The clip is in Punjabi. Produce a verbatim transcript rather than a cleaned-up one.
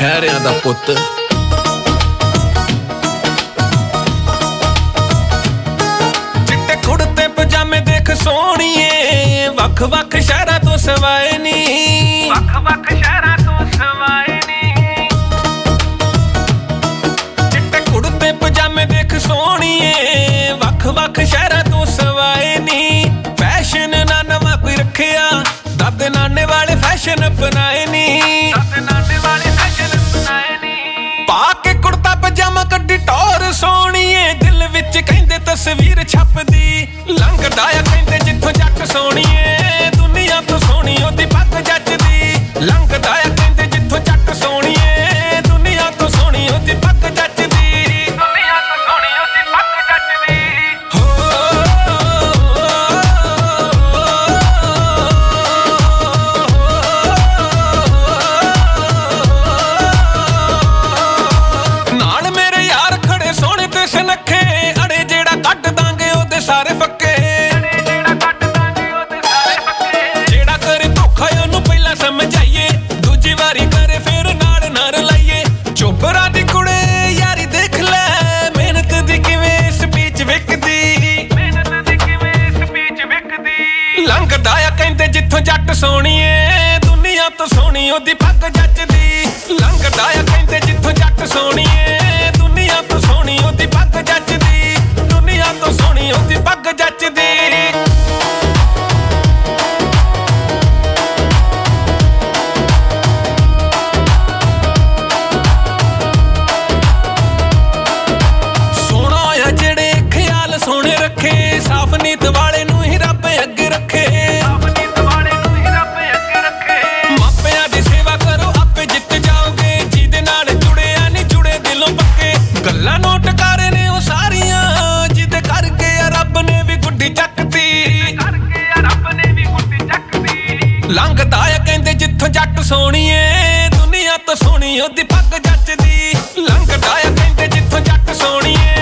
ਲਹਿਰਿਆਂ ਦਾ ਪੁੱਤ। ਚਿੱਟੇ ਕੁੜਤੇ ਪਜਾਮੇ ਦੇਖ ਸੋਹਣੀਏ, ਵੱਖ ਵੱਖ ਸ਼ਹਿਰਾਂ ਤੋਂ ਸਵਾਏ ਨੀ, ਵੱਖ ਵੱਖ ਸ਼ਹਿਰਾਂ ਤੋਂ ਸਵਾਏ ਨੀ। ਚਿੱਟੇ ਕੁੜਤੇ ਪਜਾਮੇ ਦੇਖ ਸੋਹਣੀਏ, ਵੱਖ ਵੱਖ ਸ਼ਹਿਰਾਂ ਤੋਂ ਸਵਾਏ ਨੀ। ਫੈਸ਼ਨ ਨਾ ਨਵਾਂ ਕੋਈ ਰੱਖਿਆ, ਦਾਦੇ ਨਾਨੇ ਵਾਲੇ ਫੈਸ਼ਨ ਅਪਣਾਏ ਨੀ, ਦਾਦੇ ਨਾਨੇ ਵਾਲੇ ਫੈਸ਼ਨ ਅਪਣਾਏ ਨੀ। ਪਾ ਕੇ ਕੁੜਤਾ ਪਜਾਮਾ ਕੱਢੀ ਟੌਰ ਸੋਹਣੀਏ, ਦਿਲ ਵਿੱਚ ਕਹਿੰਦੇ ਤਸਵੀਰ ਛਪਦੀ। ਲੰਘਦਾ ਆ ਕਹਿੰਦੇ ਜਿੱਥੋਂ ਜੱਟ ਸੋਹਣੀਏ, ਦੁਨੀਆ ਤੋਂ ਸੋਹਣੀ ਉਹਦੀ ਪੱਗ ਜੱਚਦੀ। ਲੰਘਦਾ ਆ ਕਹਿੰਦੇ ਜਿੱਥੋਂ ਜੱਟ ਸੋਹਣੀਏ, ਦੁਨੀਆ ਤੋਂ ਸੋਹਣੀ ਉਹਦੀ ਪੱਗ ਜੱਚਦੀ, ਦੁਨੀਆ ਤੋਂ ਸੋਹਣੀ ਉਹਦੀ ਪੱਗ ਜੱਚਦੀ। ਨਾਲ ਮੇਰੇ ਯਾਰ ਖੜੇ ਸੋਹਣੇ ਤੇ ਸੁਨੱਖੇ, ਅੜੇ ਜਿਹੜਾ ਕੱਢ ਦਾਂਗੇ ਉਹਦੇ ਸਾਰੇ ਫੱਕੇ, ਜਿਹੜਾ ਕੱਢ ਦਾਂਗੇ ਉਹਦੇ ਸਾਰੇ ਫੱਕੇ। ਜਿਹੜਾ ਕਰੇ ਧੋਖਾ ਉਹਨੂੰ ਪਹਿਲਾਂ ਸਮਝਾਈਏ, ਦੂਜੀ ਵਾਰੀ ਕਰੇ ਫਿਰ ਨਾਲ ਨਾ ਰਲਾਈਏ। ਚੋਬਰਾਂ ਦੀ ਕੁੜੇ ਯਾਰੀ ਦੇਖ ਲੈ, ਮਿਹਨਤ ਦੀ ਕਿਵੇਂ ਸਪੀਚ ਵਿਕਦੀ, ਮਿਹਨਤ ਦੀ ਕਿਵੇਂ ਸਪੀਚ ਵਿਕਦੀ। ਲੰਘਦਾ ਆ ਕਹਿੰਦੇ ਜਿੱਥੋਂ ਜੱਟ ਸੋਹਣੀਏ, ਦੁਨੀਆ ਤੋਂ ਸੋਹਣੀ ਉਹਦੀ ਪੱਗ ਜੱਚਦੀ। ਲੰਘਦਾ ਆ ਕਹਿੰਦੇ ਜਿੱਥੋਂ ਜੱਟ ਸੋਹਣੀਏ, ਦੁਨੀਆ ਤੋਂ ਸੋਹਣੀ ਉਹਦੀ ਪੱਗ ਜੱਚਦੀ, ਦੁਨੀਆ ਤੋਂ ਸੋਹਣੀ ਉਹਦੀ ਪੱਗ ਜੱਚਦੀ। ਸੋਹਣਾ ਆ ਜਿਹੜੇ ਖਿਆਲ ਸੋਹਣੇ ਰੱਖੇ, ਸਾਫ਼ ਨੀਤ ਵਾਲੇ ਨੂੰ ਹੀ ਰੱਬ ਅੱਗੇ ਰੱਖੇ, ਸਾਫ਼ ਨੀਤ ਵਾਲੇ ਨੂੰ ਹੀ ਰੱਬ ਅੱਗੇ ਰੱਖੇ। ਮਾਪਿਆਂ ਦੀ ਸੇਵਾ ਕਰੋ ਆਪੇ ਜਿੱਤ ਜਾਓਗੇ, ਜਿਹਦੇ ਨਾਲ ਜੁੜਿਆ ਨਹੀਂ ਜੁੜੇ ਦਿਲੋਂ ਪੱਕੇ। ਗੱਲਾਂ ਨੋਟ ਕਰ ਨੇ ਉਹ ਸਾਰੀਆਂ, ਜਿਹਦੇ ਕਰਕੇ ਆ ਰੱਬ ਨੇ ਵੀ ਗੁੱਡੀ ਚੱਕਤੀ, ਕਰਕੇ ਆ ਰੱਬ ਨੇ ਵੀ ਗੁੱਡੀ ਚੱਕਤੀ। ਲੰਘਦਾ ਆ ਕਹਿੰਦੇ ਜਿੱਥੋਂ ਜੱਟ ਸੋਹਣੀਏ, ਦੁਨੀਆ ਤੋਂ ਸੋਹਣੀ ਉਹਦੀ ਪੱਗ ਜੱਚਦੀ। ਲੰਘਦਾ ਆ ਕਹਿੰਦੇ ਜਿੱਥੋਂ ਜੱਟ ਸੋਹਣੀਏ,